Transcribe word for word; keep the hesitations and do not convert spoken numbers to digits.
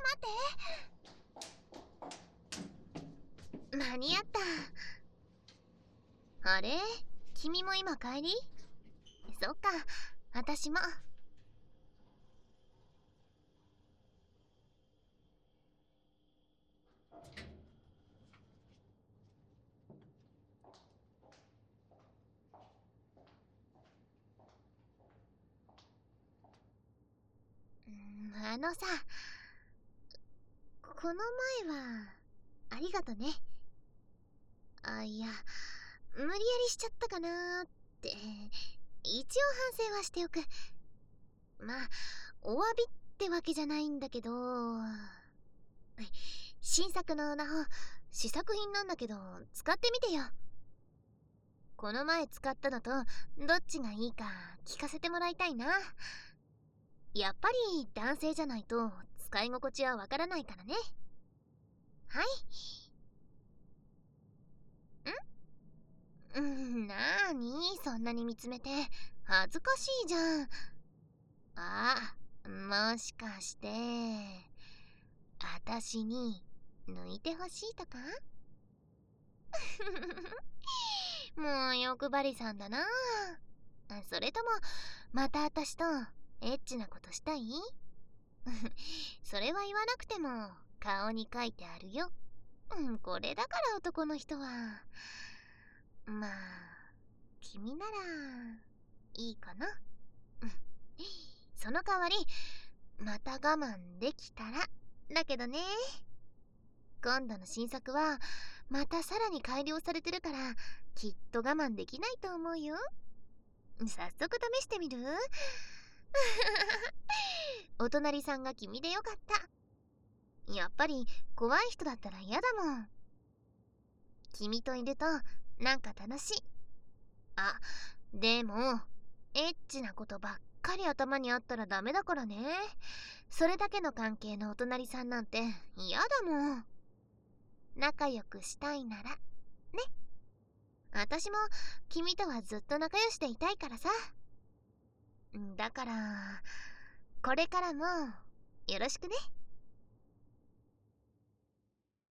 待って。間に合った。あれ、君も今帰り？そっか、私も。あのさ、この前はありがとね。あ、いや、無理やりしちゃったかなーって。一応反省はしておく。まあ、お詫びってわけじゃないんだけど、新作のナホ、試作品なんだけど使ってみてよ。この前使ったのとどっちがいいか聞かせてもらいたいな。やっぱり男性じゃないと使い心地はわからないからね。はい。んうんなーにそんなに見つめて。恥ずかしいじゃん。あ、もしかしてあたしに抜いてほしいとか？もう欲張りさんだな。それともまたあたしとエッチなことしたい？それは言わなくても顔に書いてあるよ。うん、これだから男の人は。まあ、君ならいいかな。うん。その代わり、また我慢できたらだけどね。今度の新作はまたさらに改良されてるからきっと我慢できないと思うよ。早速試してみる？お隣さんが君でよかった。やっぱり怖い人だったら嫌だもん。君といるとなんか楽しい。あ、でもエッチなことばっかり頭にあったらダメだからね。それだけの関係のお隣さんなんて嫌だもん。仲良くしたいならね。私も君とはずっと仲良しでいたいからさ。だからこれからもよろしくね。